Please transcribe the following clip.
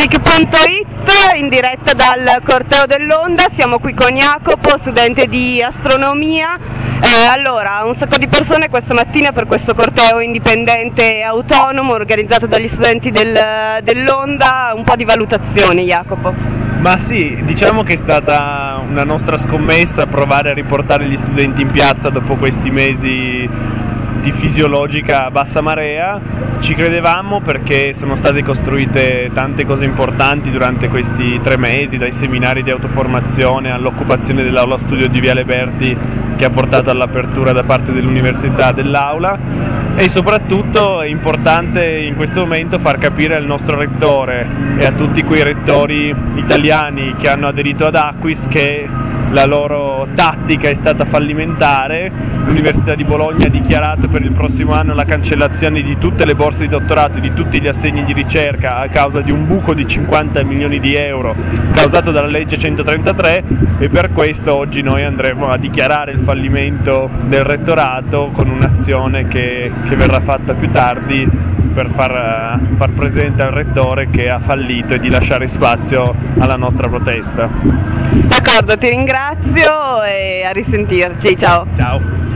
Geek.it in diretta dal corteo dell'Onda. Siamo qui con Jacopo, studente di astronomia. Allora, un sacco di persone questa mattina per questo corteo indipendente e autonomo organizzato dagli studenti dell'Onda. Un po' di valutazioni, Jacopo. Ma sì, diciamo che è stata una nostra scommessa provare a riportare gli studenti in piazza dopo questi mesi di fisiologica bassa marea. Ci credevamo perché sono state costruite tante cose importanti durante questi 3 mesi, dai seminari di autoformazione all'occupazione dell'aula studio di Viale Berti, che ha portato all'apertura da parte dell'università dell'aula, e soprattutto è importante in questo momento far capire al nostro rettore e a tutti quei rettori italiani che hanno aderito ad Acquis che la loro tattica è stata fallimentare. L'Università di Bologna ha dichiarato per il prossimo anno la cancellazione di tutte le borse di dottorato e di tutti gli assegni di ricerca a causa di un buco di 50 milioni di euro causato dalla legge 133, e per questo oggi noi andremo a dichiarare il fallimento del rettorato con un'azione che verrà fatta più tardi per far presente al rettore che ha fallito e di lasciare spazio alla nostra protesta. D'accordo, ti ringrazio e a risentirci, ciao. Ciao.